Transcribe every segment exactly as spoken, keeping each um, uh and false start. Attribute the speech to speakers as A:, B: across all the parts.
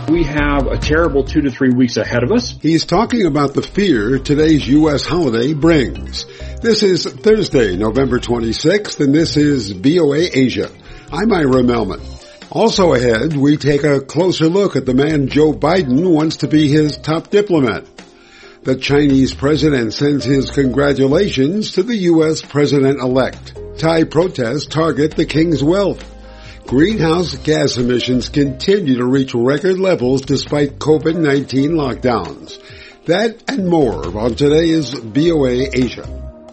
A: We have a terrible two to three weeks ahead of us.
B: He's talking about the fear today's U S holiday brings. This is Thursday, November twenty-sixth, and this is V O A Asia. I'm Ira Melman. Also ahead, we take a closer look at the man Joe Biden wants to be his top diplomat. The Chinese president sends his congratulations to the U S president-elect. Thai protests target the king's wealth. Greenhouse gas emissions continue to reach record levels despite COVID nineteen lockdowns. That and more on today's V O A Asia.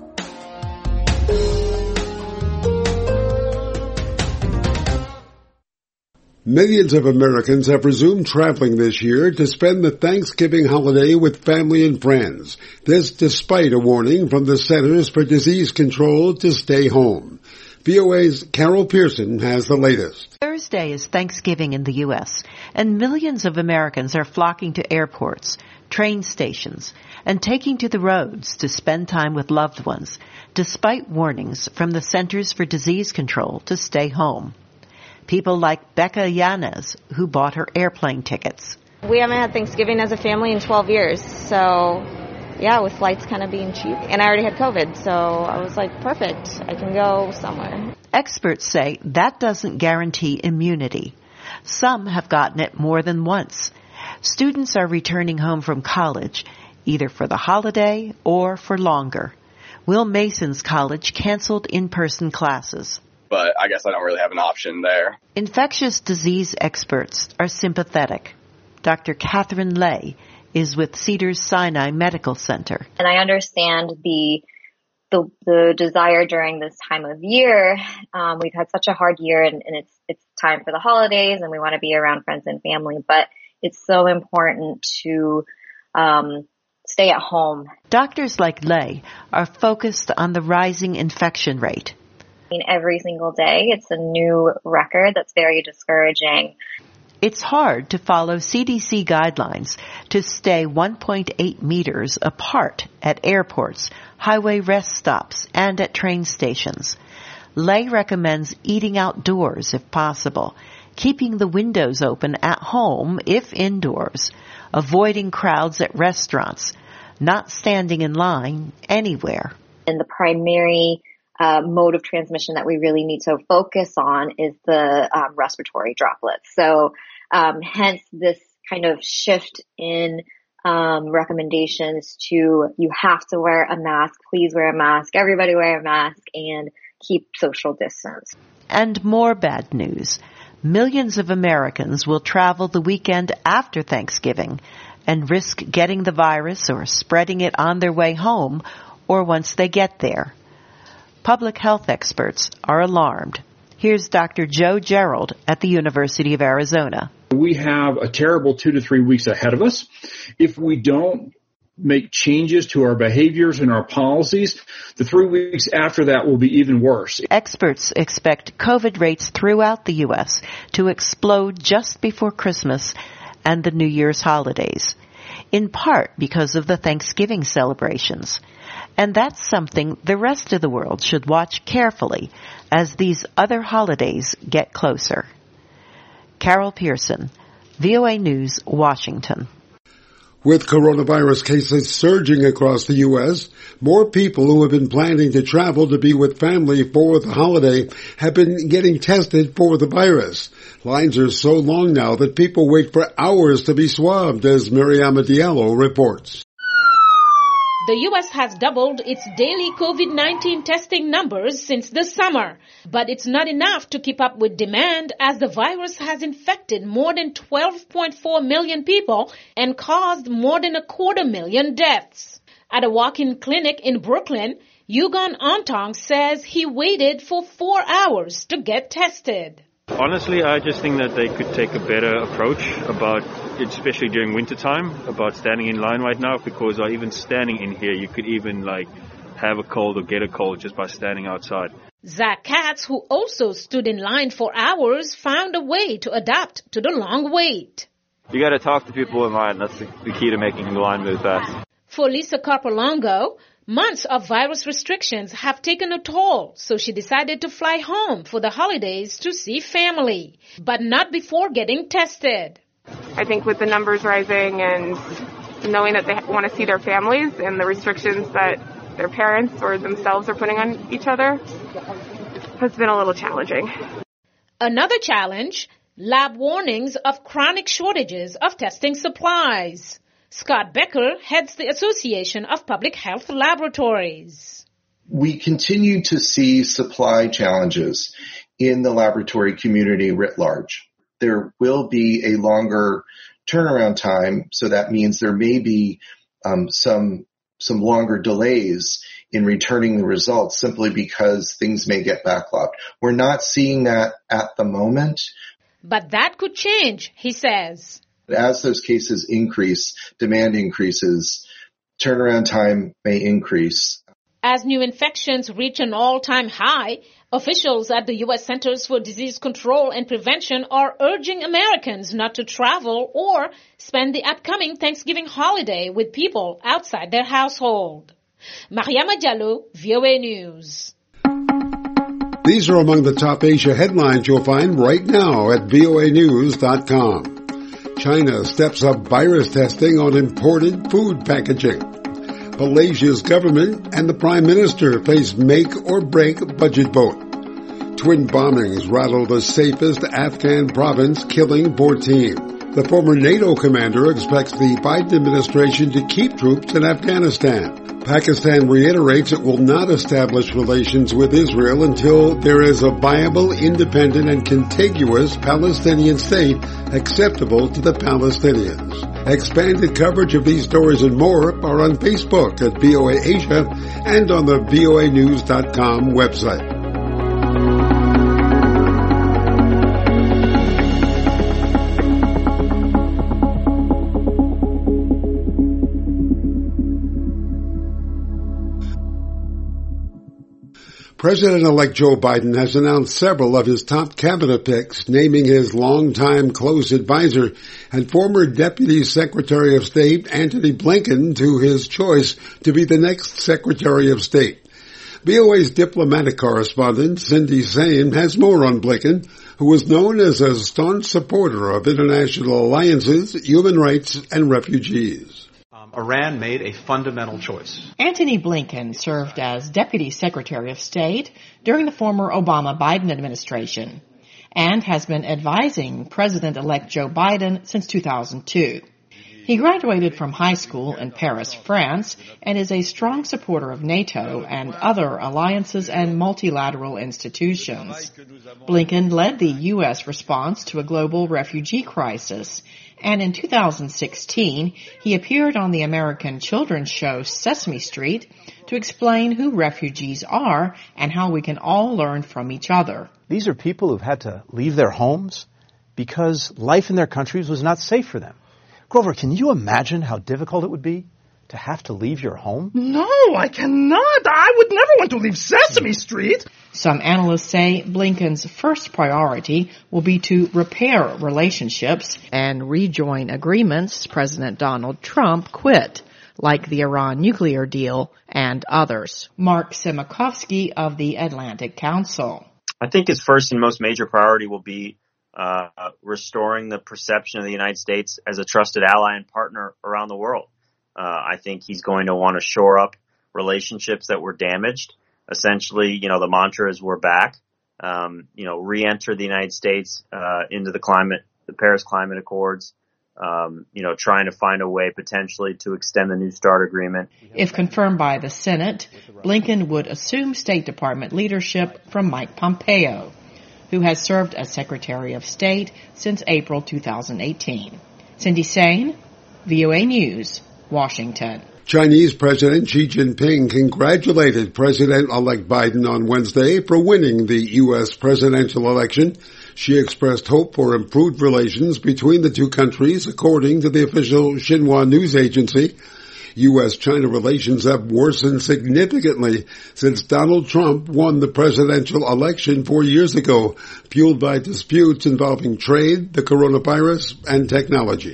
B: Millions of Americans have resumed traveling this year to spend the Thanksgiving holiday with family and friends. This despite a warning from the Centers for Disease Control to stay home. V O A's Carol Pearson has the latest.
C: Thursday is Thanksgiving in the U S, and millions of Americans are flocking to airports, train stations, and taking to the roads to spend time with loved ones, despite warnings from the Centers for Disease Control to stay home. People like Becca Yanez, who bought her airplane tickets.
D: We haven't had Thanksgiving as a family in twelve years, so yeah, with flights kind of being cheap. And I already had COVID, so I was like, perfect, I can go somewhere.
C: Experts say that doesn't guarantee immunity. Some have gotten it more than once. Students are returning home from college, either for the holiday or for longer. Will Mason's college canceled in-person classes.
E: But I guess I don't really have an option there.
C: Infectious disease experts are sympathetic. Doctor Catherine Lay is with Cedars-Sinai Medical Center.
F: And I understand the the, the desire during this time of year. Um, we've had such a hard year, and, and it's it's time for the holidays, and we want to be around friends and family. But it's so important to um, stay at home.
C: Doctors like Lay are focused on the rising infection rate.
F: I mean, every single day, it's a new record that's very discouraging.
C: It's hard to follow C D C guidelines to stay one point eight meters apart at airports, highway rest stops, and at train stations. Lay recommends eating outdoors if possible, keeping the windows open at home if indoors, avoiding crowds at restaurants, not standing in line anywhere.
F: And the primary uh, mode of transmission that we really need to focus on is the um, respiratory droplets. So Um, hence this kind of shift in um, recommendations to you have to wear a mask, please wear a mask, everybody wear a mask, and keep social distance.
C: And more bad news. Millions of Americans will travel the weekend after Thanksgiving and risk getting the virus or spreading it on their way home or once they get there. Public health experts are alarmed. Here's Doctor Joe Gerald at the University of Arizona.
A: We have a terrible two to three weeks ahead of us. If we don't make changes to our behaviors and our policies, the three weeks after that will be even worse.
C: Experts expect COVID rates throughout the U S to explode just before Christmas and the New Year's holidays, in part because of the Thanksgiving celebrations. And that's something the rest of the world should watch carefully as these other holidays get closer. Carol Pearson, V O A News, Washington.
B: With coronavirus cases surging across the U S, more people who have been planning to travel to be with family for the holiday have been getting tested for the virus. Lines are so long now that people wait for hours to be swabbed, as Mariama Diallo reports.
G: The U S has doubled its daily COVID nineteen testing numbers since the summer, but it's not enough to keep up with demand as the virus has infected more than twelve point four million people and caused more than a quarter million deaths. At a walk-in clinic in Brooklyn, Yugon Ontong says he waited for four hours to get tested.
H: Honestly, I just think that they could take a better approach about, especially during wintertime, about standing in line right now, because uh, even standing in here, you could even like have a cold or get a cold just by standing outside.
G: Zach Katz, who also stood in line for hours, found a way to adapt to the long wait.
I: You got to talk to people in line. That's the, the key to making the line move fast.
G: For Lisa Carpolongo, months of virus restrictions have taken a toll, so she decided to fly home for the holidays to see family, but not before getting tested.
J: I think with the numbers rising and knowing that they want to see their families and the restrictions that their parents or themselves are putting on each other has been a little challenging.
G: Another challenge, lab warnings of chronic shortages of testing supplies. Scott Becker heads the Association of Public Health Laboratories.
K: We continue to see supply challenges in the laboratory community writ large. There will be a longer turnaround time, so that means there may be um, some some longer delays in returning the results simply because things may get backlogged. We're not seeing that at the moment.
G: But that could change, he says.
K: As those cases increase, demand increases, turnaround time may increase.
G: As new infections reach an all-time high, officials at the U S Centers for Disease Control and Prevention are urging Americans not to travel or spend the upcoming Thanksgiving holiday with people outside their household. Mariama Diallo, V O A News.
B: These are among the top Asia headlines you'll find right now at V O A news dot com. China steps up virus testing on imported food packaging. Malaysia's government and the Prime Minister face make-or-break budget vote. Twin bombings rattle the safest Afghan province, killing fourteen. The former NATO commander expects the Biden administration to keep troops in Afghanistan. Pakistan reiterates it will not establish relations with Israel until there is a viable, independent, and contiguous Palestinian state acceptable to the Palestinians. Expanded coverage of these stories and more are on Facebook at V O A Asia and on the V O A news dot com website. President-elect Joe Biden has announced several of his top cabinet picks, naming his longtime close advisor and former Deputy Secretary of State Antony Blinken to his choice to be the next Secretary of State. V O A's diplomatic correspondent Cindy Sain has more on Blinken, who was known as a staunch supporter of international alliances, human rights, and refugees.
L: Iran made a fundamental choice.
M: Antony Blinken served as Deputy Secretary of State during the former Obama-Biden administration and has been advising President-elect Joe Biden since two thousand two. He graduated from high school in Paris, France, and is a strong supporter of NATO and other alliances and multilateral institutions. Blinken led the U S response to a global refugee crisis, and in two thousand sixteen, he appeared on the American children's show Sesame Street to explain who refugees are and how we can all learn from each other.
L: These are people who've had to leave their homes because life in their countries was not safe for them. Grover, can you imagine how difficult it would be to have to leave your home?
N: No, I cannot. I would never want to leave Sesame Street.
M: Some analysts say Blinken's first priority will be to repair relationships and rejoin agreements President Donald Trump quit, like the Iran nuclear deal and others. Mark Simikovsky of the Atlantic Council.
O: I think his first and most major priority will be uh restoring the perception of the United States as a trusted ally and partner around the world. Uh I think he's going to want to shore up relationships that were damaged. Essentially, you know, the mantra is we're back. Um, you know, re-enter the United States uh into the climate, the Paris Climate Accords. Um, you know, trying to find a way potentially to extend the New START agreement.
M: If confirmed by the Senate, Blinken would assume State Department leadership from Mike Pompeo, who has served as Secretary of State since April two thousand eighteen. Cindy Sain, V O A News, Washington.
B: Chinese President Xi Jinping congratulated President-elect Biden on Wednesday for winning the U S presidential election. She expressed hope for improved relations between the two countries, according to the official Xinhua news agency. U S China relations have worsened significantly since Donald Trump won the presidential election four years ago, fueled by disputes involving trade, the coronavirus, and technology.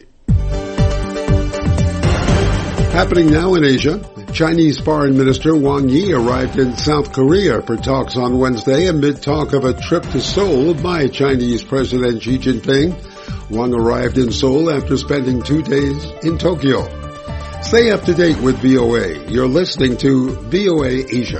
B: Happening now in Asia, Chinese Foreign Minister Wang Yi arrived in South Korea for talks on Wednesday amid talk of a trip to Seoul by Chinese President Xi Jinping. Wang arrived in Seoul after spending two days in Tokyo. Stay up to date with V O A. You're listening to V O A Asia.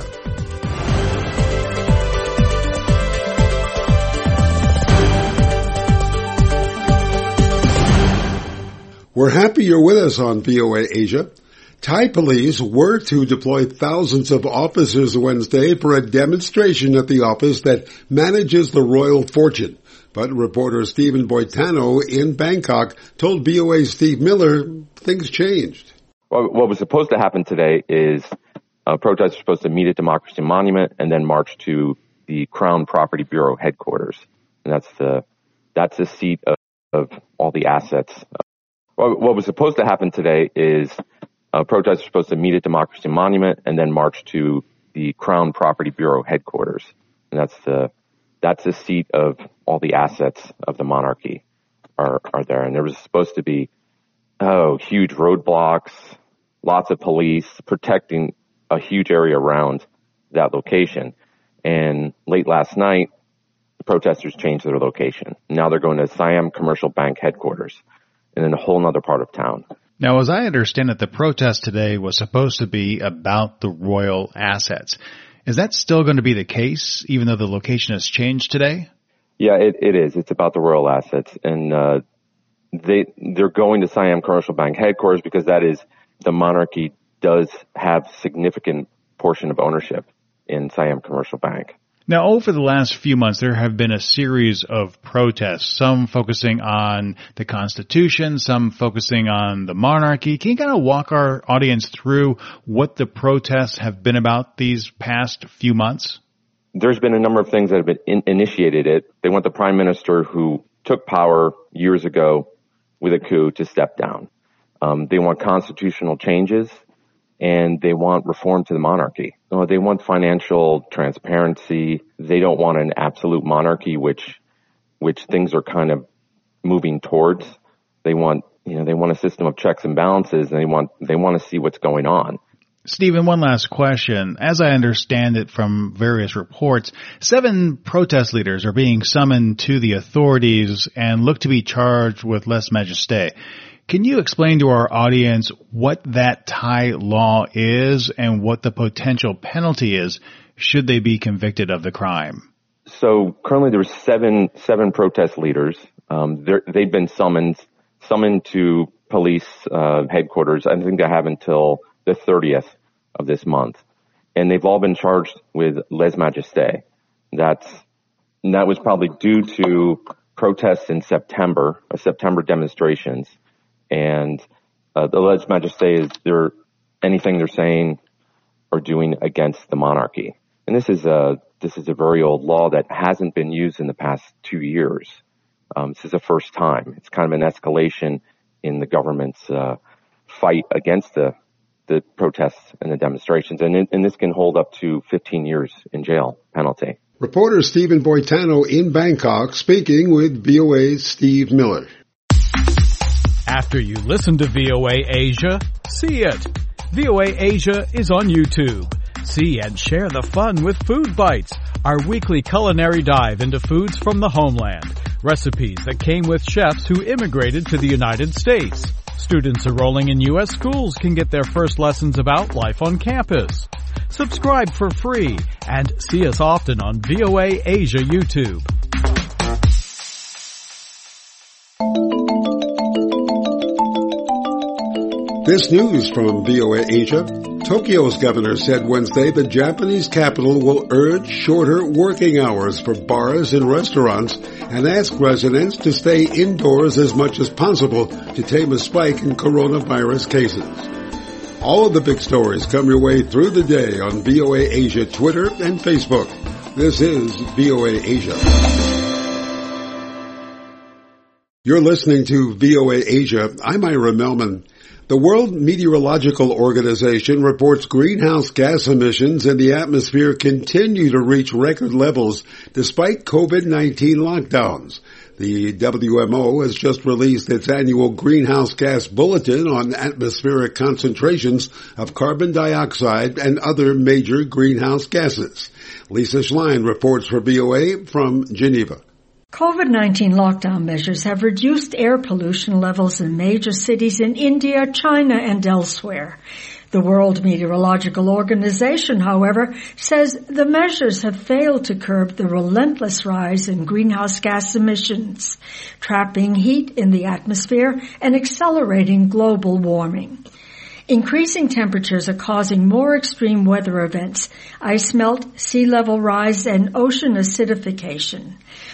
B: We're happy you're with us on V O A Asia. Thai police were to deploy thousands of officers Wednesday for a demonstration at the office that manages the royal fortune. But reporter Stephen Boitano in Bangkok told V O A's Steve Miller things changed.
P: Well, what was supposed to happen today is uh, protesters were supposed to meet at Democracy Monument and then march to the Crown Property Bureau headquarters. And that's the, that's the seat of, of all the assets. Well, what was supposed to happen today is Uh, protesters were supposed to meet at Democracy Monument and then march to the Crown Property Bureau headquarters. And that's the, that's the seat of all the assets of the monarchy are, are there. And there was supposed to be, oh, huge roadblocks, lots of police protecting a huge area around that location. And late last night, the protesters changed their location. Now they're going to Siam Commercial Bank headquarters and in a whole other part of town.
Q: Now, as I understand it, the protest today was supposed to be about the royal assets. Is that still going to be the case, even though the location has changed today?
P: Yeah, it, it is. It's about the royal assets. And uh, they, they're going to Siam Commercial Bank headquarters because that is, the monarchy does have significant portion of ownership in Siam Commercial Bank.
Q: Now, over the last few months, there have been a series of protests, some focusing on the Constitution, some focusing on the monarchy. Can you kind of walk our audience through what the protests have been about these past few months?
P: There's been a number of things that have been in- initiated it. They want the prime minister who took power years ago with a coup to step down. Um, they want constitutional changes. And they want reform to the monarchy. They want financial transparency. They don't want an absolute monarchy, which, which things are kind of moving towards. They want, you know, they want a system of checks and balances, and they want, they want to see what's going on.
Q: Stephen, one last question. As I understand it from various reports, seven protest leaders are being summoned to the authorities and look to be charged with lèse-majesté. Can you explain to our audience what that Thai law is and what the potential penalty is should they be convicted of the crime?
P: So currently there's seven, seven protest leaders. Um, they've been summoned, summoned to police, uh, headquarters. I think they have until the thirtieth of this month. And they've all been charged with lèse-majesté. That's, that was probably due to protests in September, uh, September demonstrations. And uh, the lèse-majesté is they're, anything they're saying or doing against the monarchy. And this is a this is a very old law that hasn't been used in the past two years. Um, this is the first time. It's kind of an escalation in the government's uh, fight against the the protests and the demonstrations. And, it, and this can hold up to fifteen years in jail penalty.
B: Reporter Stephen Boitano in Bangkok speaking with V O A's Steve Miller.
R: After you listen to V O A Asia, see it. V O A Asia is on YouTube. See and share the fun with Food Bites, our weekly culinary dive into foods from the homeland. Recipes that came with chefs who immigrated to the United States. Students enrolling in U S schools can get their first lessons about life on campus. Subscribe for free and see us often on V O A Asia YouTube.
B: This news from V O A Asia. Tokyo's governor said Wednesday the Japanese capital will urge shorter working hours for bars and restaurants and ask residents to stay indoors as much as possible to tame a spike in coronavirus cases. All of the big stories come your way through the day on V O A Asia Twitter and Facebook. This is V O A Asia. You're listening to V O A Asia. I'm Ira Melman. The World Meteorological Organization reports greenhouse gas emissions in the atmosphere continue to reach record levels despite COVID nineteen lockdowns. The W M O has just released its annual greenhouse gas bulletin on atmospheric concentrations of carbon dioxide and other major greenhouse gases. Lisa Schlein reports for V O A from Geneva.
S: COVID nineteen lockdown measures have reduced air pollution levels in major cities in India, China, and elsewhere. The World Meteorological Organization, however, says the measures have failed to curb the relentless rise in greenhouse gas emissions, trapping heat in the atmosphere and accelerating global warming. Increasing temperatures are causing more extreme weather events, ice melt, sea level rise, and ocean acidification.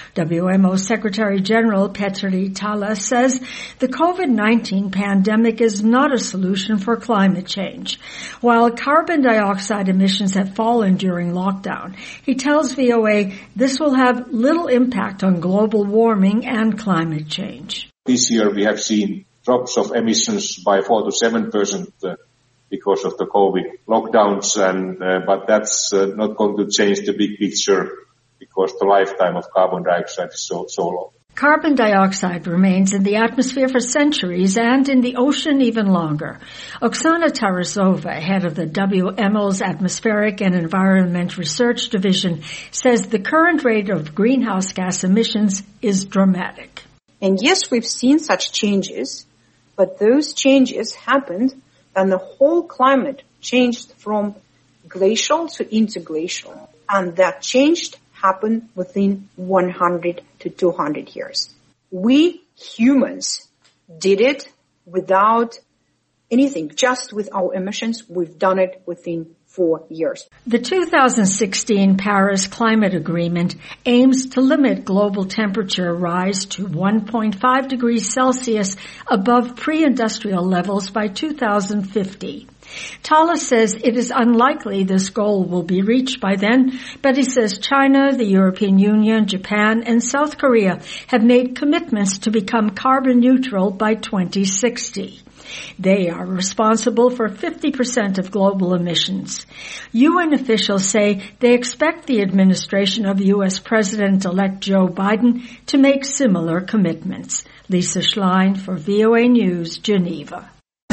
S: W M O Secretary General Petri Tala says the COVID nineteen pandemic is not a solution for climate change. While carbon dioxide emissions have fallen during lockdown, he tells V O A this will have little impact on global warming and climate change.
T: This year we have seen drops of emissions by four to seven percent uh, because of the COVID lockdowns, and uh, but that's uh, not going to change the big picture because the lifetime of carbon dioxide is so, so long.
S: Carbon dioxide remains in the atmosphere for centuries and in the ocean even longer. Oksana Tarasova, head of the W M O's Atmospheric and Environment Research Division, says the current rate of greenhouse gas emissions is dramatic.
U: And yes, we've seen such changes, but those changes happened and the whole climate changed from glacial to interglacial. And that changed happened within one hundred to two hundred years. We humans did it without anything, just with our emissions. We've done it within four years.
S: The two thousand sixteen Paris Climate Agreement aims to limit global temperature rise to one point five degrees Celsius above pre-industrial levels by two thousand fifty. Tala says it is unlikely this goal will be reached by then, but he says China, the European Union, Japan, and South Korea have made commitments to become carbon neutral by twenty sixty. They are responsible for fifty percent of global emissions. U N officials say they expect the administration of U S President-elect Joe Biden to make similar commitments. Lisa Schlein for V O A News, Geneva.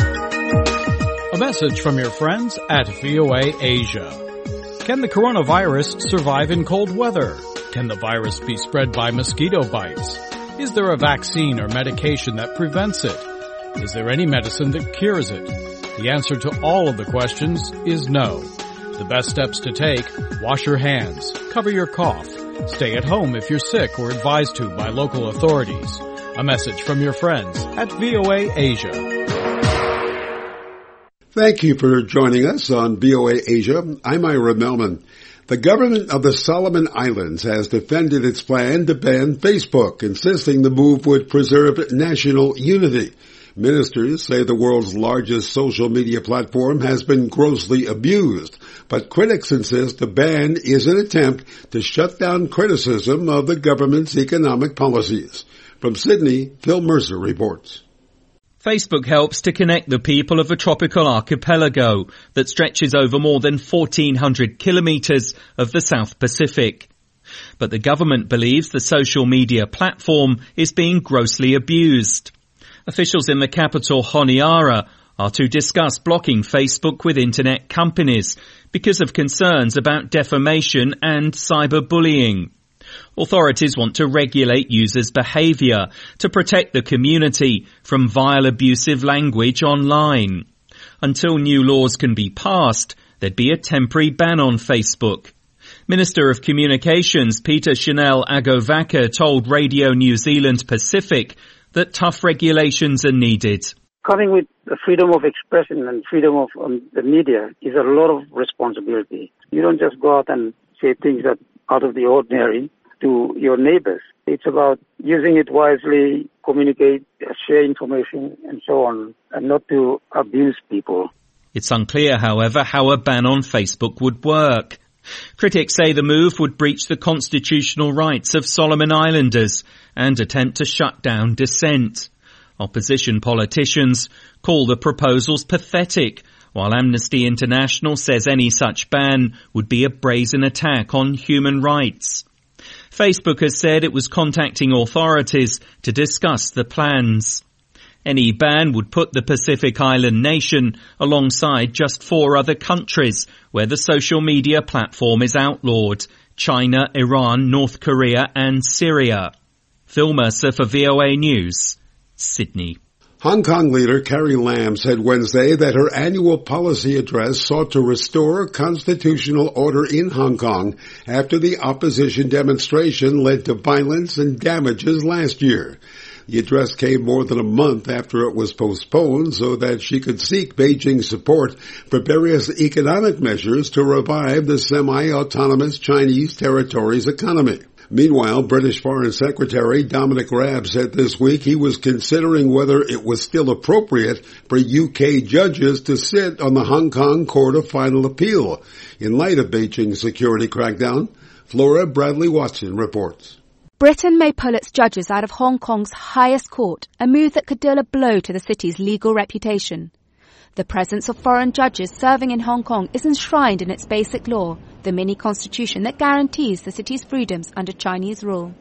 R: A message from your friends at V O A Asia. Can the coronavirus survive in cold weather? Can the virus be spread by mosquito bites? Is there a vaccine or medication that prevents it? Is there any medicine that cures it? The answer to all of the questions is no. The best steps to take: wash your hands, cover your cough, stay at home if you're sick or advised to by local authorities. A message from your friends at V O A Asia.
B: Thank you for joining us on V O A Asia. I'm Ira Melman. The government of the Solomon Islands has defended its plan to ban Facebook, insisting the move would preserve national unity. Ministers say the world's largest social media platform has been grossly abused, but critics insist the ban is an attempt to shut down criticism of the government's economic policies. From Sydney, Phil Mercer reports.
V: Facebook helps to connect the people of a tropical archipelago that stretches over more than fourteen hundred kilometres of the South Pacific. But the government believes the social media platform is being grossly abused. Officials in the capital, Honiara, are to discuss blocking Facebook with internet companies because of concerns about defamation and cyberbullying. Authorities want to regulate users' behaviour to protect the community from vile abusive language online. Until new laws can be passed, there'd be a temporary ban on Facebook. Minister of Communications Peter Chanel Agovaka told Radio New Zealand Pacific that tough regulations are needed.
W: Coming with the freedom of expression and freedom of um, the media is a lot of responsibility. You don't just go out and say things that are out of the ordinary to your neighbors. It's about using it wisely, communicate, share information, and so on, and not to abuse people.
V: It's unclear, however, how a ban on Facebook would work. Critics say the move would breach the constitutional rights of Solomon Islanders and attempt to shut down dissent. Opposition politicians call the proposals pathetic, while Amnesty International says any such ban would be a brazen attack on human rights. Facebook has said it was contacting authorities to discuss the plans. Any ban would put the Pacific Island nation alongside just four other countries where the social media platform is outlawed: China, Iran, North Korea and Syria. Phil Mercer for V O A News, Sydney.
B: Hong Kong leader Carrie Lam said Wednesday that her annual policy address sought to restore constitutional order in Hong Kong after the opposition demonstration led to violence and damages last year. The address came more than a month after it was postponed so that she could seek Beijing's support for various economic measures to revive the semi-autonomous Chinese territory's economy. Meanwhile, British Foreign Secretary Dominic Raab said this week he was considering whether it was still appropriate for U K judges to sit on the Hong Kong Court of Final Appeal. In light of Beijing's security crackdown, Flora Bradley Watson reports.
D: Britain may pull its judges out of Hong Kong's highest court, a move that could deal a blow to the city's legal reputation. The presence of foreign judges serving in Hong Kong is enshrined in its basic law, the mini-constitution that guarantees the city's freedoms under Chinese rule.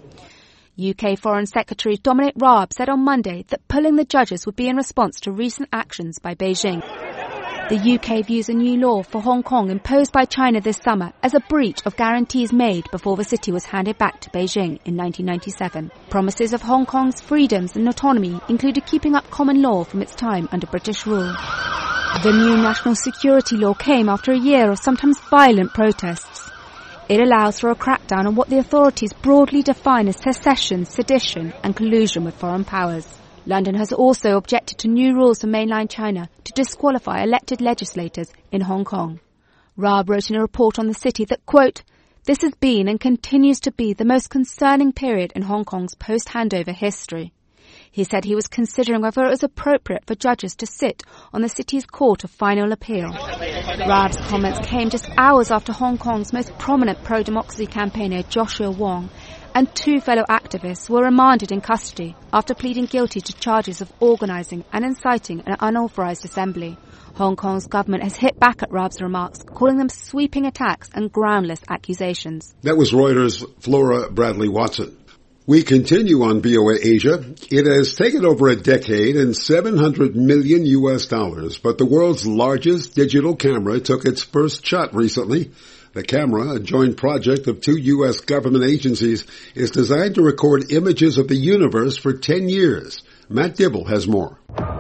D: U K Foreign Secretary Dominic Raab said on Monday that pulling the judges would be in response to recent actions by Beijing. The U K views a new law for Hong Kong imposed by China this summer as a breach of guarantees made before the city was handed back to Beijing in nineteen ninety-seven. Promises of Hong Kong's freedoms and autonomy included keeping up common law from its time under British rule. The new national security law came after a year of sometimes violent protests. It allows for a crackdown on what the authorities broadly define as secession, sedition and collusion with foreign powers. London has also objected to new rules for mainland China to disqualify elected legislators in Hong Kong. Raab wrote in a report on the city that, quote, "This has been and continues to be the most concerning period in Hong Kong's post-handover history." He said he was considering whether it was appropriate for judges to sit on the city's Court of Final Appeal. Raab's comments came just hours after Hong Kong's most prominent pro-democracy campaigner Joshua Wong and two fellow activists were remanded in custody after pleading guilty to charges of organising and inciting an unauthorised assembly. Hong Kong's government has hit back at Raab's remarks, calling them sweeping attacks and groundless accusations.
B: That was Reuters' Flora Bradley Watson. We continue on V O A Asia. It has taken over a decade and seven hundred million U S dollars, but the world's largest digital camera took its first shot recently. The camera, a joint project of two U S government agencies, is designed to record images of the universe for ten years. Matt Dibble has more.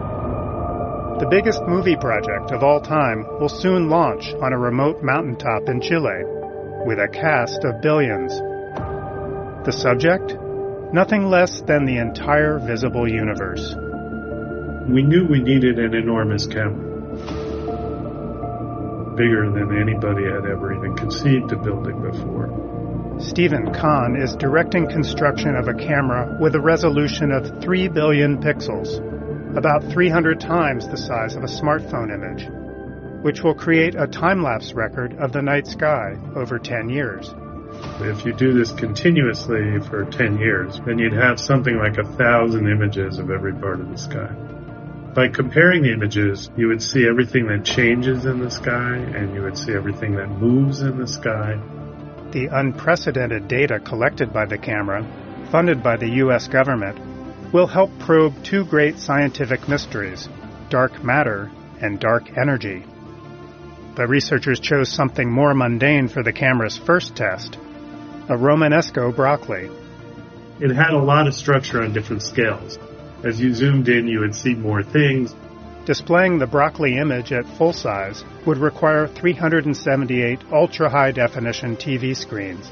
E: The biggest movie project of all time will soon launch on a remote mountaintop in Chile with a cast of billions. The subject? Nothing less than the entire visible universe.
F: We knew we needed an enormous camera. Bigger than anybody had ever even conceived of building before.
E: Stephen Kahn is directing construction of a camera with a resolution of three billion pixels, about three hundred times the size of a smartphone image, which will create a time-lapse record of the night sky over ten years.
F: If you do this continuously for ten years, then you'd have something like a thousand images of every part of the sky. By comparing the images, you would see everything that changes in the sky, and you would see everything that moves in the sky.
E: The unprecedented data collected by the camera, funded by the U S government, will help probe two great scientific mysteries, dark matter and dark energy. The researchers chose something more mundane for the camera's first test, a Romanesco broccoli.
F: It had a lot of structure on different scales. As you zoomed in, you would see more things.
E: Displaying the broccoli image at full size would require three hundred seventy-eight ultra-high-definition T V screens.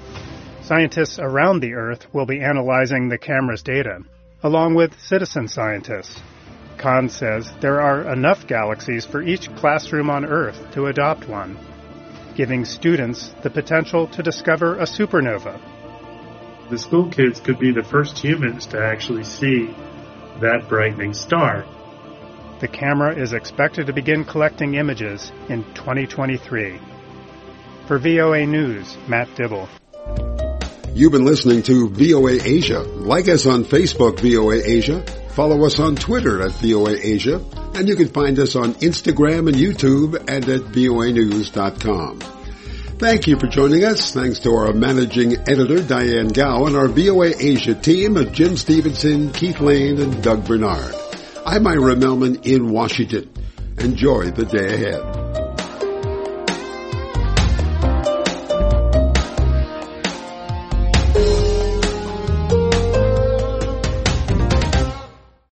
E: Scientists around the Earth will be analyzing the camera's data, along with citizen scientists. Kahn says there are enough galaxies for each classroom on Earth to adopt one, giving students the potential to discover a supernova.
F: The school kids could be the first humans to actually see that brightening star.
E: The camera is expected to begin collecting images in twenty twenty-three. For V O A News, Matt Dibble.
B: You've been listening to V O A Asia. Like us on Facebook, V O A Asia. Follow us on Twitter at V O A Asia. And you can find us on Instagram and YouTube and at V O A news dot com. Thank you for joining us. Thanks to our managing editor, Diane Gao, and our V O A Asia team of Jim Stevenson, Keith Lane, and Doug Bernard. I'm Ira Melman in Washington. Enjoy the day ahead.